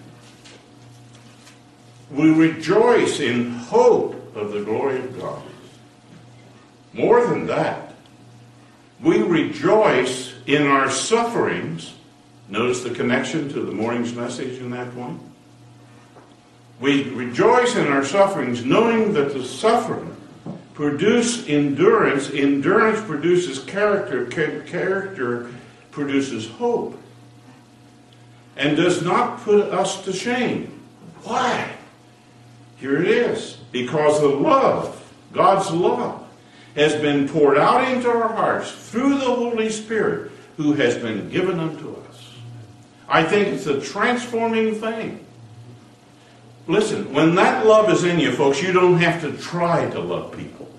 We rejoice in hope of the glory of God. More than that, we rejoice in our sufferings. Notice the connection to the morning's message in that point. We rejoice in our sufferings, knowing that the suffering produces endurance. Endurance produces character. Character produces hope. And does not put us to shame. Why? Here it is. Because the love, God's love, has been poured out into our hearts through the Holy Spirit who has been given unto us. I think it's a transforming thing. Listen, when that love is in you, folks, you don't have to try to love people.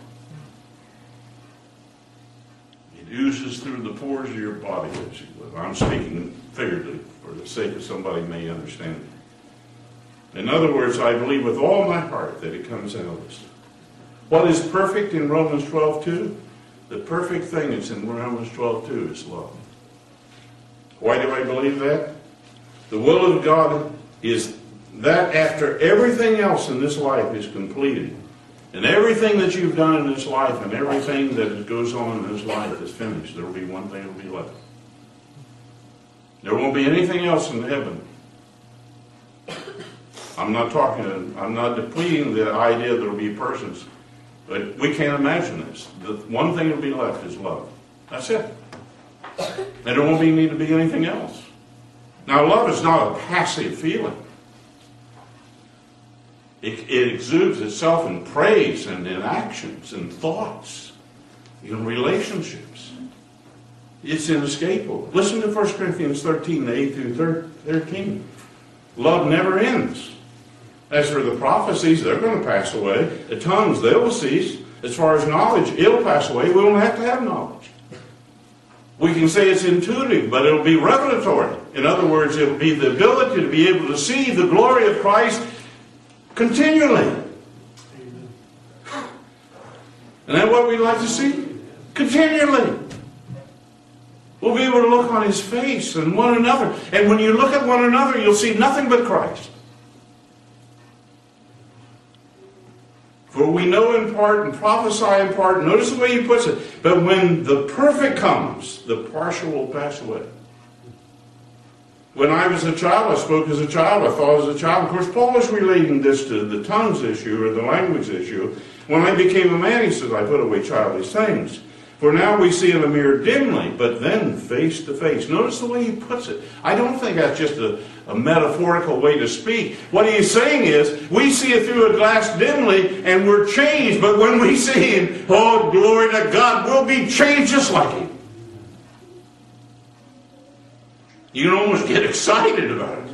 It oozes through the pores of your body, as you will. I'm speaking figuratively for the sake of somebody may understand it. In other words, I believe with all my heart that it comes out of us. What is perfect in Romans twelve two? The perfect thing is in Romans twelve two is love. Why do I believe that? The will of God is that after everything else in this life is completed, and everything that you've done in this life, and everything that goes on in this life is finished, there will be one thing that will be left. There won't be anything else in heaven. I'm not talking, I'm not depleting the idea there will be persons, but we can't imagine this. The one thing that will be left is love. That's it. And there won't be, need to be anything else. Now, love is not a passive feeling. It, it exudes itself in praise and in actions and thoughts, in relationships. It's inescapable. Listen to First Corinthians thirteen, eight through thirteen. Love never ends. As for the prophecies, they're going to pass away. The tongues, they will cease. As far as knowledge, it'll pass away. We don't have to have knowledge. We can say it's intuitive, but it'll be revelatory. In other words, it'll be the ability to be able to see the glory of Christ continually. Isn't that what we'd like to see? Continually. We'll be able to look on His face and one another. And when you look at one another, you'll see nothing but Christ. For we know in part and prophesy in part. Notice the way he puts it. But when the perfect comes, the partial will pass away. When I was a child, I spoke as a child. I thought as a child. Of course, Paul is relating this to the tongues issue or the language issue. When I became a man, he said, I put away childish things. For now we see in a mirror dimly, but then face to face. Notice the way he puts it. I don't think that's just a, a metaphorical way to speak. What he's saying is, we see it through a glass dimly, and we're changed. But when we see Him, oh, glory to God, we'll be changed just like Him. You can almost get excited about it.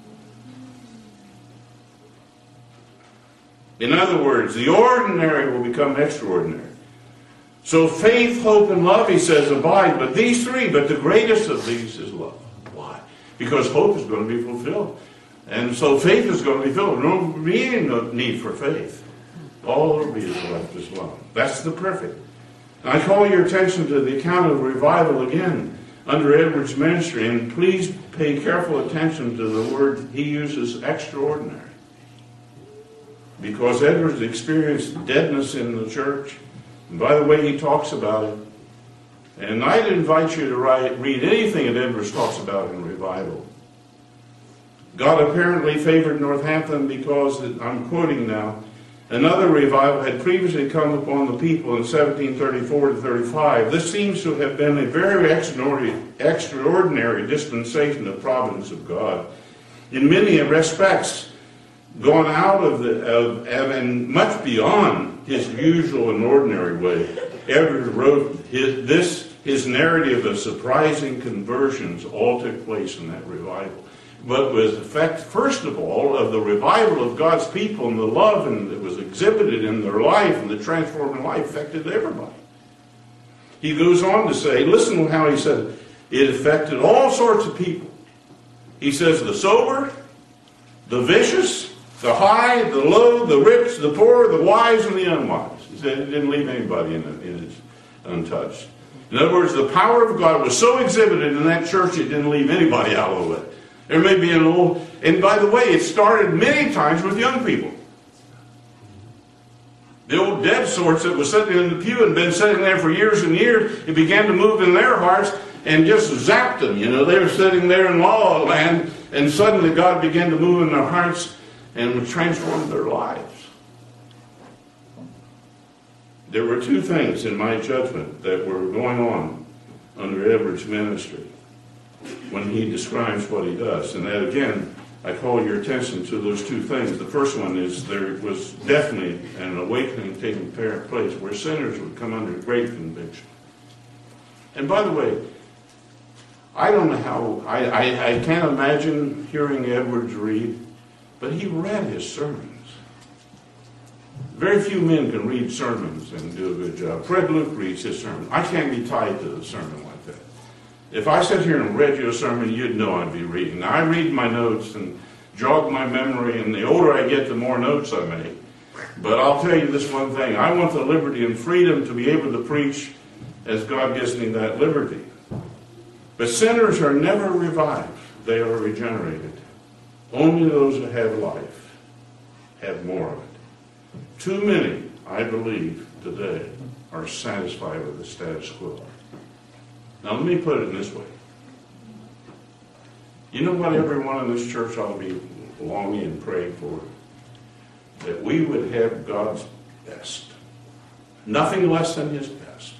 In other words, the ordinary will become extraordinary. So faith, hope, and love, he says, abide. But these three, but the greatest of these is love. Why? Because hope is going to be fulfilled. And so faith is going to be filled. No need for faith. All there will be is left is love. That's the perfect. And I call your attention to the account of revival again under Edwards' ministry. And please pay careful attention to the word he uses, extraordinary. Because Edwards experienced deadness in the church. And by the way, he talks about it. And I'd invite you to write, read anything that Edwards talks about in revival. God apparently favored Northampton because, I'm quoting now, another revival had previously come upon the people in seventeen thirty-four to thirty-five. This seems to have been a very extraordinary, extraordinary dispensation of providence of God. In many respects, gone out of the, of, and much beyond his usual and ordinary way. Edwards wrote his, this, his narrative of surprising conversions all took place in that revival. But was the fact, first of all, of the revival of God's people and the love and that was exhibited in their life and the transforming life affected everybody. He goes on to say, listen to how he said it, it affected all sorts of people. He says the sober, the vicious, the high, the low, the rich, the poor, the wise, and the unwise. He said it didn't leave anybody in it, in it untouched. In other words, the power of God was so exhibited in that church it didn't leave anybody out of the way. There may be an old, and by the way, it started many times with young people. The old dead sorts that was sitting in the pew and been sitting there for years and years, it began to move in their hearts and just zapped them. You know, they were sitting there in La La Land, and suddenly God began to move in their hearts and transform their lives. There were two things in my judgment that were going on under Edwards' ministry when he describes what he does. And that, again, I call your attention to those two things. The first one is there was definitely an awakening taking place where sinners would come under great conviction. And by the way, I don't know how, I, I, I can't imagine hearing Edwards read, but he read his sermons. Very few men can read sermons and do a good job. Fred Luke reads his sermon. I can't be tied to the sermon like that. If I sat here and read you a sermon, you'd know I'd be reading. Now, I read my notes and jog my memory, and the older I get, the more notes I make. But I'll tell you this one thing. I want the liberty and freedom to be able to preach as God gives me that liberty. But sinners are never revived. They are regenerated. Only those who have life have more of it. Too many, I believe, today are satisfied with the status quo. Now, let me put it in this way. You know what everyone in this church ought to be longing and praying for? That we would have God's best. Nothing less than His best.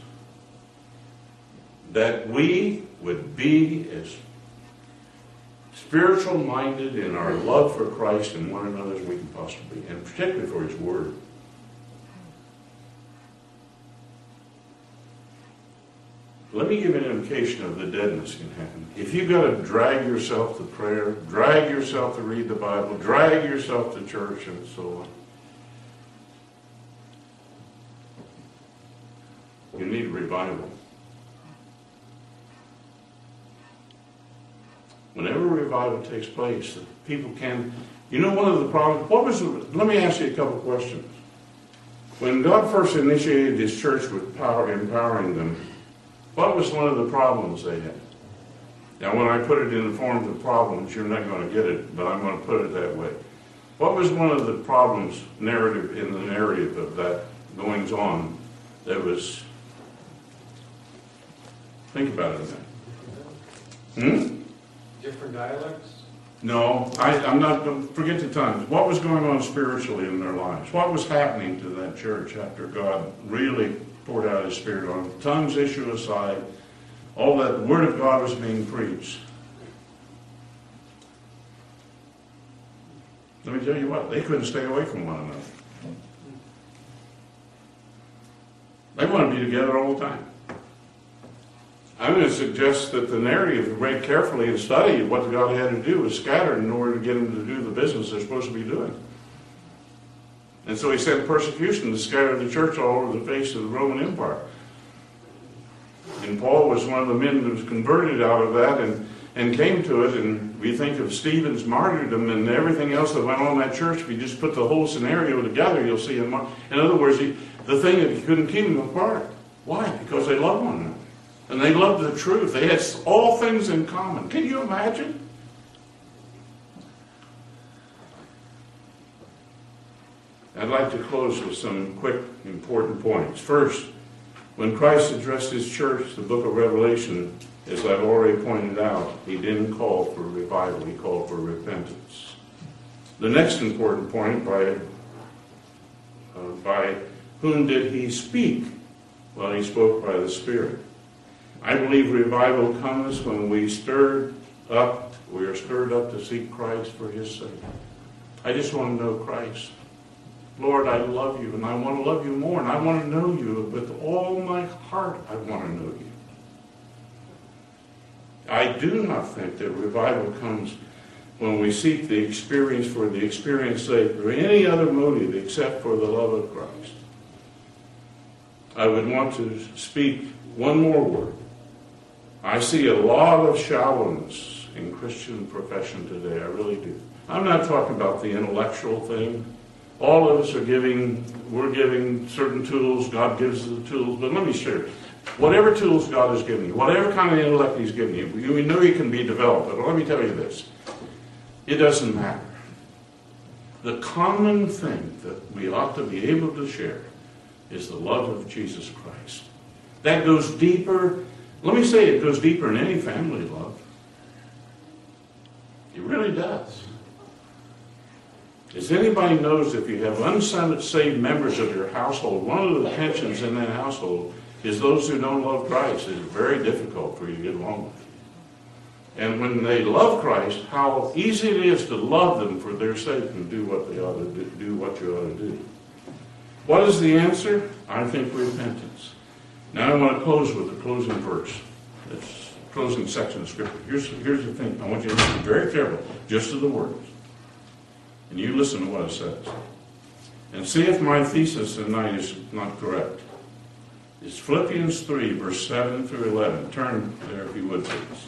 That we would be as spiritual-minded in our love for Christ and one another as we can possibly be, and particularly for His Word. Let me give you an indication of the deadness can happen. If you've got to drag yourself to prayer, drag yourself to read the Bible, drag yourself to church, and so on, you need revival. Whenever revival takes place, people can... You know, one of the problems... What was? The, let me ask you a couple questions. When God first initiated His church with power, empowering them, what was one of the problems they had? Now, when I put it in the forms of problems, you're not going to get it, but I'm going to put it that way. What was one of the problems narrative in the narrative of that goings on that was... Think about it a minute. Hmm? Different dialects? No, I, I'm not, forget the tongues. What was going on spiritually in their lives? What was happening to that church after God really poured out His Spirit on them? Tongues issue aside, all that Word of God was being preached. Let me tell you what, they couldn't stay away from one another. They wanted to be together all the time. I'm going to suggest that the narrative, if you read carefully and study what God had to do, was scattered in order to get them to do the business they're supposed to be doing. And so He sent persecution to scatter the church all over the face of the Roman Empire. And Paul was one of the men that was converted out of that and, and came to it. And we think of Stephen's martyrdom and everything else that went on in that church. If you just put the whole scenario together, you'll see. In, in other words, he, the thing that he couldn't keep them apart. Why? Because they loved one another. And they loved the truth. They had all things in common. Can you imagine? I'd like to close with some quick, important points. First, when Christ addressed His church, the book of Revelation, as I've already pointed out, He didn't call for revival. He called for repentance. The next important point, by, uh, by whom did He speak? Well, He spoke by the Spirit. I believe revival comes when we stirred up, we are stirred up to seek Christ for His sake. I just want to know Christ. Lord, I love You, and I want to love You more, and I want to know You with all my heart. I want to know You. I do not think that revival comes when we seek the experience for the experience sake or any other motive except for the love of Christ. I would want to speak one more word. I see a lot of shallowness in Christian profession today. I really do. I'm not talking about the intellectual thing. All of us are giving, we're giving certain tools. God gives us the tools. But let me share. Whatever tools God has given you, whatever kind of intellect He's given you, we know you can be developed. But let me tell you this. It doesn't matter. The common thing that we ought to be able to share is the love of Jesus Christ. That goes deeper. Let me say it goes deeper in any family love. It really does. As anybody knows, if you have unsaved members of your household, one of the tensions in that household is those who don't love Christ. It's very difficult for you to get along with. And when they love Christ, how easy it is to love them for their sake and do what they ought to do, do what you ought to do. What is the answer? I think repentance. Now I want to close with the closing verse. It's closing section of Scripture. Here's, here's the thing. I want you to listen very carefully, just to the words. And you listen to what it says. And see if my thesis tonight is not correct. It's Philippians three, verse seven through eleven. Turn there if you would, please.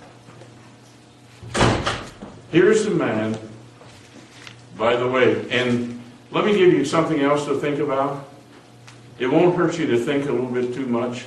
Here's the man, by the way, and let me give you something else to think about. It won't hurt you to think a little bit too much.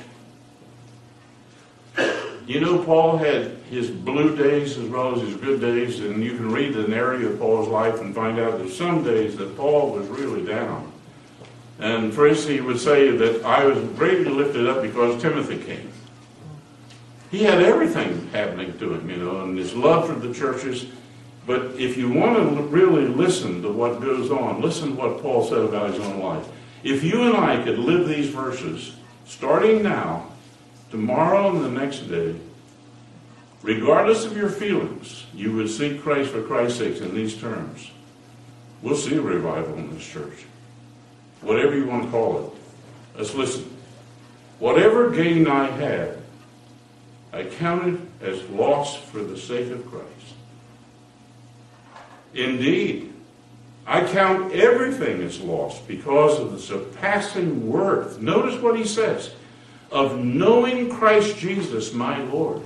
You know, Paul had his blue days as well as his good days, and you can read the narrative of Paul's life and find out that some days that Paul was really down. And for instance, he would say that I was greatly lifted up because Timothy came. He had everything happening to him, you know, and his love for the churches. But if you want to really listen to what goes on, listen to what Paul said about his own life. If you and I could live these verses, starting now, tomorrow and the next day, regardless of your feelings, you would seek Christ for Christ's sake in these terms. We'll see a revival in this church. Whatever you want to call it. Let's listen. Whatever gain I had, I counted as loss for the sake of Christ. Indeed, I count everything as loss because of the surpassing worth. Notice what he says. Of knowing Christ Jesus my Lord.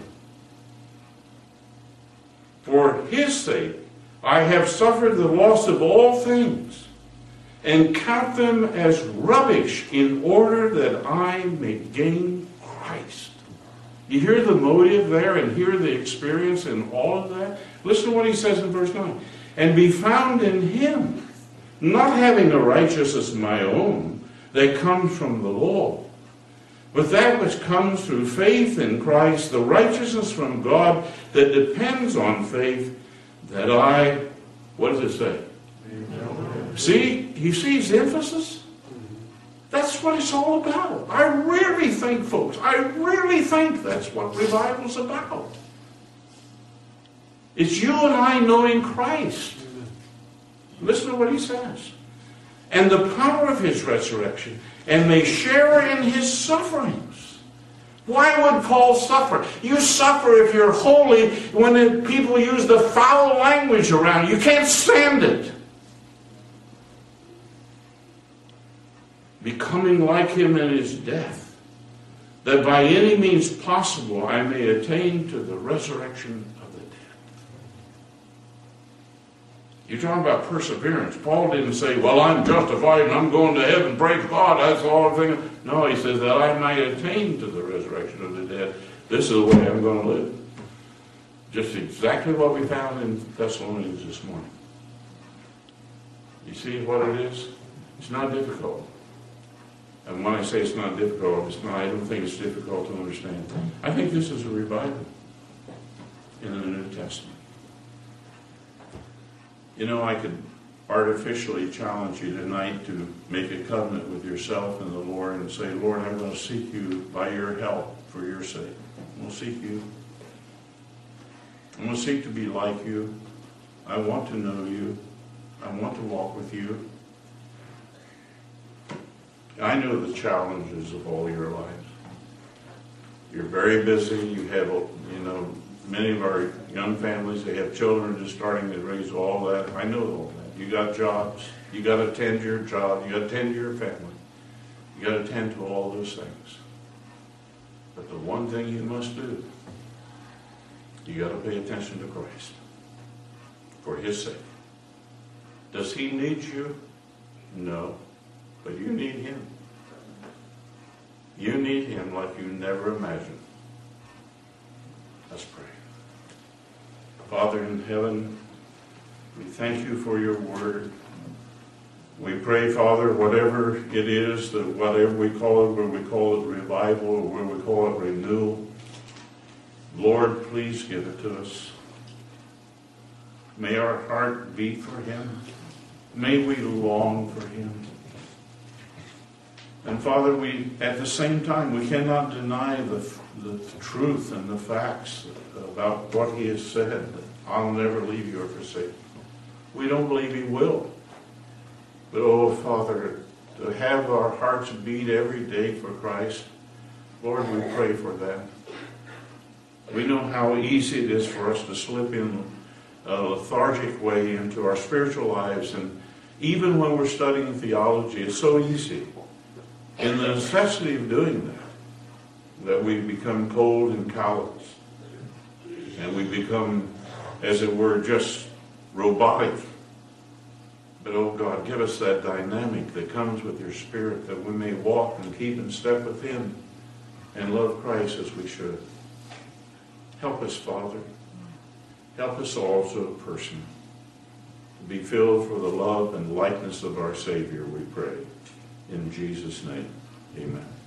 For his sake, I have suffered the loss of all things, and count them as rubbish in order that I may gain Christ. You hear the motive there and hear the experience in all of that? Listen to what he says in verse nine. And be found in him, not having a righteousness of my own that comes from the law, but that which comes through faith in Christ, the righteousness from God that depends on faith, that I, what does it say? Amen. See, you see his emphasis? That's what it's all about. I really think, folks, I really think that's what revival's about. It's you and I knowing Christ. Listen to what he says. And the power of his resurrection, and may share in his sufferings. Why would Paul suffer? You suffer if you're holy when people use the foul language around you. You can't stand it. Becoming like him in his death, that by any means possible I may attain to the resurrection of the dead. You're talking about perseverance. Paul didn't say, well, I'm justified and I'm going to heaven, praise God, that's all I'm thinking. No, he says that I might attain to the resurrection of the dead. This is the way I'm going to live. Just exactly what we found in Thessalonians this morning. You see what it is? It's not difficult. And when I say it's not difficult, it's not, I don't think it's difficult to understand. I think this is a revival in the New Testament. You know, I could artificially challenge you tonight to make a covenant with yourself and the Lord and say, Lord, I'm going to seek you by your help for your sake. I'm going to seek you. I'm going to seek to be like you. I want to know you. I want to walk with you. I know the challenges of all your lives. You're very busy. You have, you know, many of our young families, they have children just starting to raise all that. I know all that. You got jobs. You got to tend to your job. You got to tend to your family. You got to tend to all those things. But the one thing you must do, you got to pay attention to Christ for his sake. Does he need you? No. But you need him. You need him like you never imagined. Let's pray. Father in heaven, we thank you for your word. We pray, Father, whatever it is, that whatever we call it, whether we call it revival or whether we call it renewal, Lord, please give it to us. May our heart beat for him. May we long for him. And Father, we, at the same time, we cannot deny the, the truth and the facts about what he has said. I'll never leave you or forsake you. We don't believe he will. But, oh, Father, to have our hearts beat every day for Christ, Lord, we pray for that. We know how easy it is for us to slip in a lethargic way into our spiritual lives. And even when we're studying theology, it's so easy. In the necessity of doing that, that we become cold and callous. And we become, as it were, just robotic. But, oh God, give us that dynamic that comes with your Spirit, that we may walk and keep in step with him and love Christ as we should. Help us, Father. Help us also, a person, to be filled for the love and likeness of our Savior, we pray. In Jesus' name, amen.